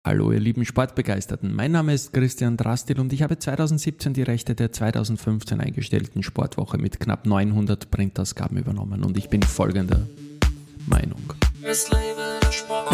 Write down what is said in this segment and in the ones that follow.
Hallo ihr lieben Sportbegeisterten, mein Name ist Christian Drastil und ich habe 2017 die Rechte der 2015 eingestellten Sportwoche mit knapp 900 Printausgaben übernommen und ich bin folgender Meinung. Es lebe der Sport.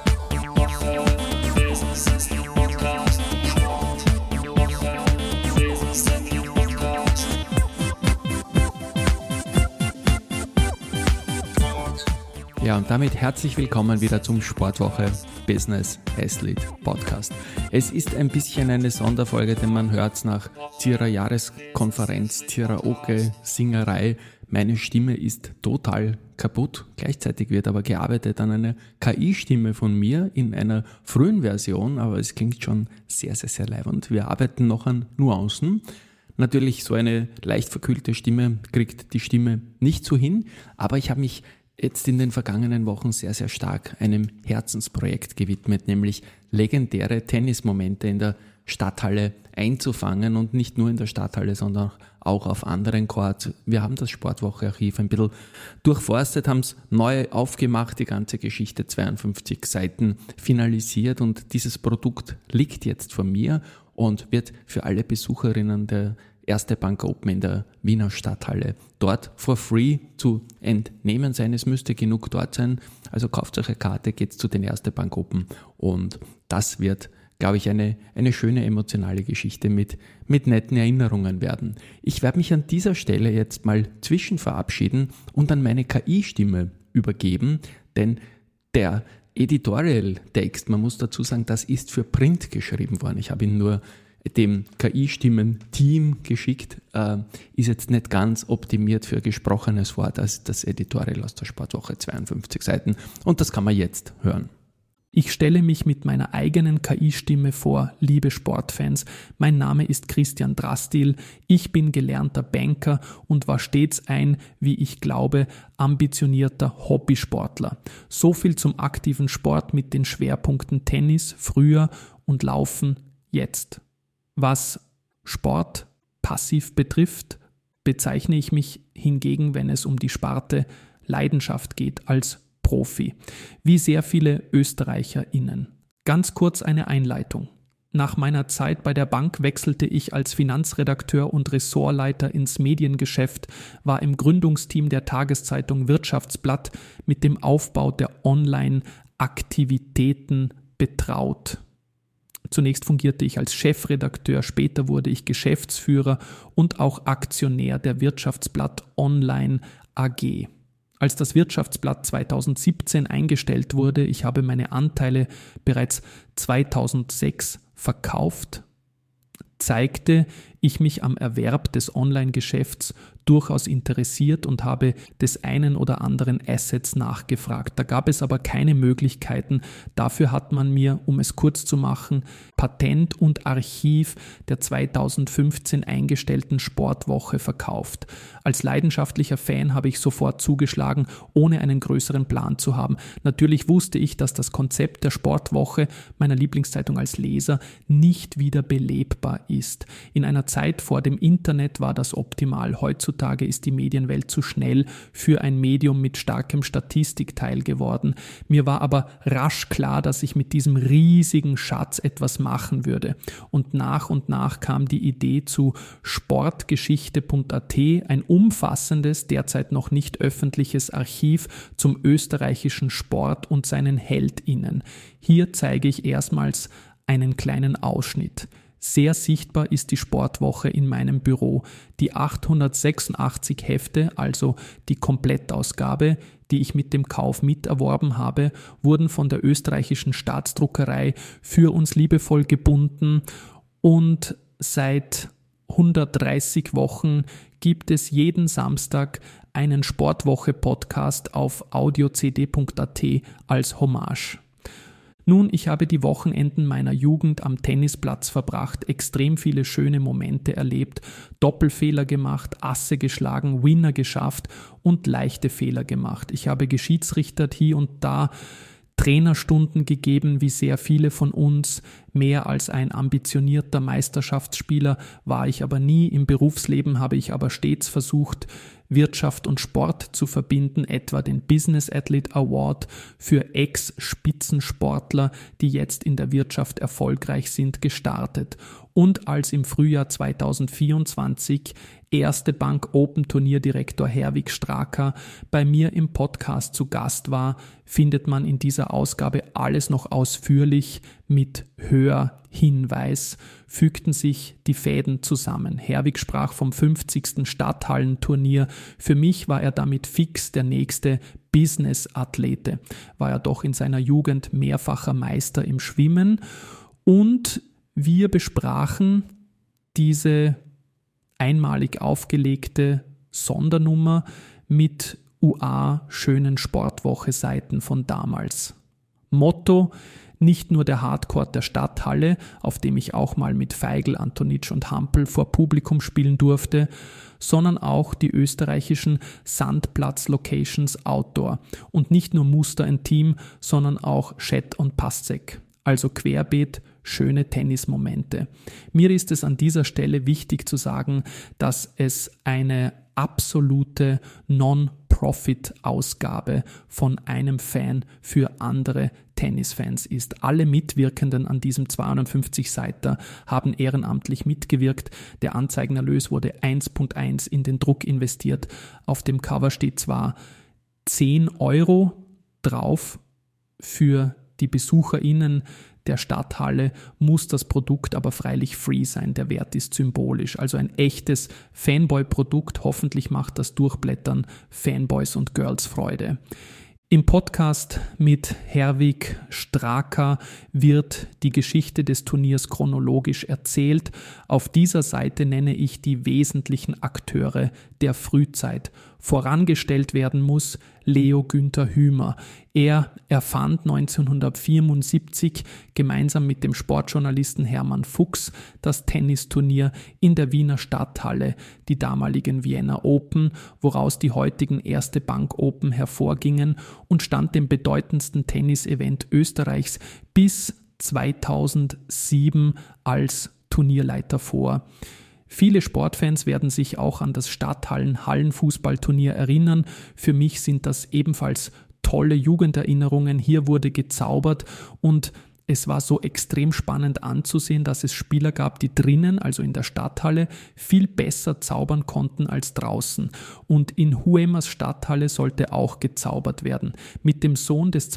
Ja, und damit herzlich willkommen wieder zum Sportwoche Business Athlete Podcast. Es ist ein bisschen eine Sonderfolge, denn man hört es nach Zierer Jahreskonferenz, Karaoke, Singerei. Meine Stimme ist total kaputt. Gleichzeitig wird aber gearbeitet an einer KI-Stimme von mir in einer frühen Version, aber es klingt schon sehr, sehr, sehr leibend. Wir arbeiten noch an Nuancen. Natürlich, so eine leicht verkühlte Stimme kriegt die Stimme nicht so hin, aber ich habe mich jetzt in den vergangenen Wochen sehr, sehr stark einem Herzensprojekt gewidmet, nämlich legendäre Tennismomente in der Stadthalle einzufangen und nicht nur in der Stadthalle, sondern auch auf anderen Courts. Wir haben das Sportwoche-Archiv ein bisschen durchforstet, haben es neu aufgemacht, die ganze Geschichte, 52 Seiten finalisiert und dieses Produkt liegt jetzt vor mir und wird für alle Besucherinnen der Erste Bank Open in der Wiener Stadthalle dort for free zu entnehmen sein. Es müsste genug dort sein, also kauft euch eine Karte, geht zu den Erste Bank Open und das wird, glaube ich, eine schöne emotionale Geschichte mit netten Erinnerungen werden. Ich werde mich an dieser Stelle jetzt mal verabschieden und an meine KI-Stimme übergeben, denn der Editorial-Text, man muss dazu sagen, das ist für Print geschrieben worden. Ich habe ihn nur dem KI-Stimmen-Team geschickt, ist jetzt nicht ganz optimiert für gesprochenes Wort als das Editorial aus der Sportwoche, 52 Seiten und das kann man jetzt hören. Ich stelle mich mit meiner eigenen KI-Stimme vor, liebe Sportfans. Mein Name ist Christian Drastil, ich bin gelernter Banker und war stets ein, wie ich glaube, ambitionierter Hobbysportler. So viel zum aktiven Sport mit den Schwerpunkten Tennis, früher und Laufen, jetzt. Was Sport passiv betrifft, bezeichne ich mich hingegen, wenn es um die Sparte Leidenschaft geht, als Profi, wie sehr viele ÖsterreicherInnen. Ganz kurz eine Einleitung. Nach meiner Zeit bei der Bank wechselte ich als Finanzredakteur und Ressortleiter ins Mediengeschäft, war im Gründungsteam der Tageszeitung Wirtschaftsblatt mit dem Aufbau der Online-Aktivitäten betraut. Zunächst fungierte ich als Chefredakteur, später wurde ich Geschäftsführer und auch Aktionär der Wirtschaftsblatt Online AG. Als das Wirtschaftsblatt 2017 eingestellt wurde, ich habe meine Anteile bereits 2006 verkauft, zeigte ich mich am Erwerb des Online-Geschäfts durchaus interessiert und habe des einen oder anderen Assets nachgefragt. Da gab es aber keine Möglichkeiten. Dafür hat man mir, um es kurz zu machen, Patent und Archiv der 2015 eingestellten Sportwoche verkauft. Als leidenschaftlicher Fan habe ich sofort zugeschlagen, ohne einen größeren Plan zu haben. Natürlich wusste ich, dass das Konzept der Sportwoche, meiner Lieblingszeitung als Leser, nicht wieder belebbar ist. In einer Zeit vor dem Internet war das optimal. Heutzutage ist die Medienwelt zu schnell für ein Medium mit starkem Statistikteil geworden. Mir war aber rasch klar, dass ich mit diesem riesigen Schatz etwas machen würde. Und nach kam die Idee zu sportgeschichte.at, ein umfassendes, derzeit noch nicht öffentliches Archiv zum österreichischen Sport und seinen HeldInnen. Hier zeige ich erstmals einen kleinen Ausschnitt. Sehr sichtbar ist die Sportwoche in meinem Büro. Die 886 Hefte, also die Komplettausgabe, die ich mit dem Kauf miterworben habe, wurden von der österreichischen Staatsdruckerei für uns liebevoll gebunden und seit 130 Wochen gibt es jeden Samstag einen Sportwoche-Podcast auf audiocd.at als Hommage. Nun, ich habe die Wochenenden meiner Jugend am Tennisplatz verbracht, extrem viele schöne Momente erlebt, Doppelfehler gemacht, Asse geschlagen, Winner geschafft und leichte Fehler gemacht. Ich habe geschiedsrichtert hier und da, Trainerstunden gegeben, wie sehr viele von uns. Mehr als ein ambitionierter Meisterschaftsspieler war ich aber nie. Im Berufsleben habe ich aber stets versucht, Wirtschaft und Sport zu verbinden, etwa den Business Athlete Award für Ex-Spitzensportler, die jetzt in der Wirtschaft erfolgreich sind, gestartet. Und als im Frühjahr 2024 Erste Bank Open Turnierdirektor Herwig Straka bei mir im Podcast zu Gast war, findet man in dieser Ausgabe alles noch ausführlich mit Hörhinweis, fügten sich die Fäden zusammen. Herwig sprach vom 50. Stadthallenturnier. Für mich war er damit fix der nächste Business-Athlete. War er doch in seiner Jugend mehrfacher Meister im Schwimmen. Und wir besprachen diese einmalig aufgelegte Sondernummer mit UA-schönen Sportwoche-Seiten von damals. Motto: nicht nur der Hardcourt der Stadthalle, auf dem ich auch mal mit Feigl, Antonitsch und Hampel vor Publikum spielen durfte, sondern auch die österreichischen Sandplatz-Locations Outdoor und nicht nur Muster and Team, sondern auch Schett und Passek, also querbeet schöne Tennismomente. Mir ist es an dieser Stelle wichtig zu sagen, dass es eine absolute Non-Profit-Ausgabe von einem Fan für andere Tennisfans ist. Alle Mitwirkenden an diesem 52-Seiter haben ehrenamtlich mitgewirkt. Der Anzeigenerlös wurde 1.1 in den Druck investiert. Auf dem Cover steht zwar 10 € drauf für die BesucherInnen der Stadthalle, muss das Produkt aber freilich free sein. Der Wert ist symbolisch. Also ein echtes Fanboy-Produkt. Hoffentlich macht das Durchblättern Fanboys und Girls Freude. Im Podcast mit Herwig Straka wird die Geschichte des Turniers chronologisch erzählt. Auf dieser Seite nenne ich die wesentlichen Akteure der Frühzeit. Vorangestellt werden muss Leo Günther Hümer. Er erfand 1974 gemeinsam mit dem Sportjournalisten Hermann Fuchs das Tennisturnier in der Wiener Stadthalle, die damaligen Vienna Open, woraus die heutigen Erste Bank Open hervorgingen, und stand dem bedeutendsten Tennisevent Österreichs bis 2007 als Turnierleiter vor. Viele Sportfans werden sich auch an das Stadthallen-Hallenfußballturnier erinnern. Für mich sind das ebenfalls tolle Jugenderinnerungen. Hier wurde gezaubert und es war so extrem spannend anzusehen, dass es Spieler gab, die drinnen, also in der Stadthalle, viel besser zaubern konnten als draußen. Und in Huemas Stadthalle sollte auch gezaubert werden. Mit dem Sohn des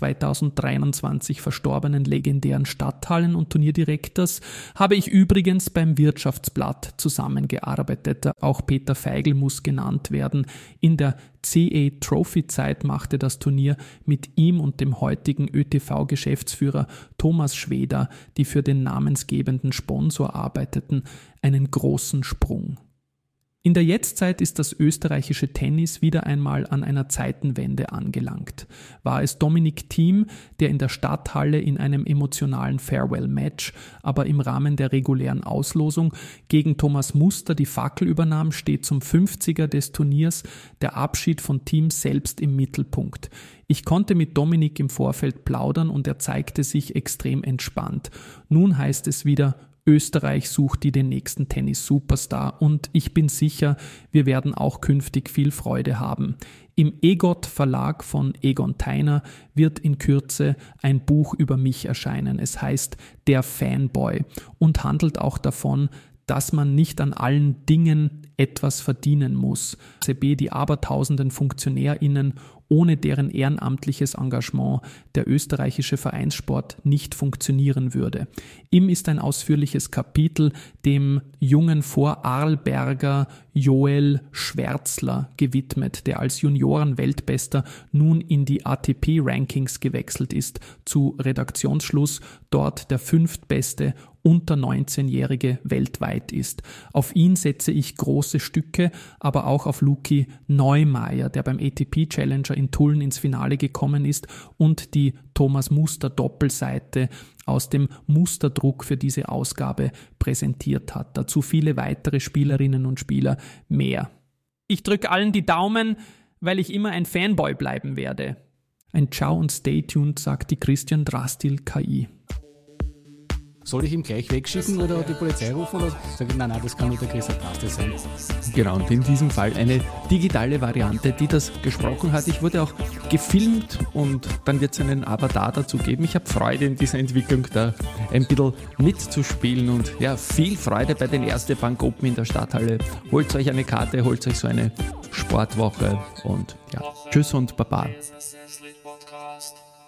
2023 verstorbenen legendären Stadthallen- und Turnierdirektors habe ich übrigens beim Wirtschaftsblatt zusammengearbeitet. Auch Peter Feigl muss genannt werden. In der CA Trophy-Zeit machte das Turnier mit ihm und dem heutigen ÖTV-Geschäftsführer Thomas Schweder, die für den namensgebenden Sponsor arbeiteten, einen großen Sprung. In der Jetztzeit ist das österreichische Tennis wieder einmal an einer Zeitenwende angelangt. War es Dominic Thiem, der in der Stadthalle in einem emotionalen Farewell-Match, aber im Rahmen der regulären Auslosung gegen Thomas Muster die Fackel übernahm, steht zum 50er des Turniers der Abschied von Thiem selbst im Mittelpunkt. Ich konnte mit Dominic im Vorfeld plaudern und er zeigte sich extrem entspannt. Nun heißt es wieder: Österreich sucht den nächsten Tennis-Superstar und ich bin sicher, wir werden auch künftig viel Freude haben. Im EGOT Verlag von Egon Theiner wird in Kürze ein Buch über mich erscheinen. Es heißt Der Fanboy und handelt auch davon, dass man nicht an allen Dingen etwas verdienen muss. Die abertausenden FunktionärInnen, ohne deren ehrenamtliches Engagement der österreichische Vereinssport nicht funktionieren würde. Ihm ist ein ausführliches Kapitel dem jungen Vorarlberger Joel Schwärzler gewidmet, der als Junioren-Weltbester nun in die ATP-Rankings gewechselt ist, zu Redaktionsschluss dort der 5. Beste unter 19-Jährige weltweit ist. Auf ihn setze ich große Stücke, aber auch auf Luki Neumeier, der beim ATP Challenger in Tulln ins Finale gekommen ist und die Thomas Muster Doppelseite aus dem Musterdruck für diese Ausgabe präsentiert hat. Dazu viele weitere Spielerinnen und Spieler mehr. Ich drücke allen die Daumen, weil ich immer ein Fanboy bleiben werde. Ein Ciao und Stay tuned, sagt die Christian Drastil KI. soll ich ihn gleich wegschicken oder die Polizei rufen oder sage ich, nein, das kann nur der Chris Adraste sein. Genau, und in diesem Fall eine digitale Variante, die das gesprochen hat. Ich wurde auch gefilmt und dann wird es einen Avatar dazu geben. Ich habe Freude in dieser Entwicklung, da ein bisschen mitzuspielen und ja, viel Freude bei den Erste Bank Open in der Stadthalle. Holt euch eine Karte, holt euch so eine Sportwoche und ja, tschüss und baba. Business Lead Podcast.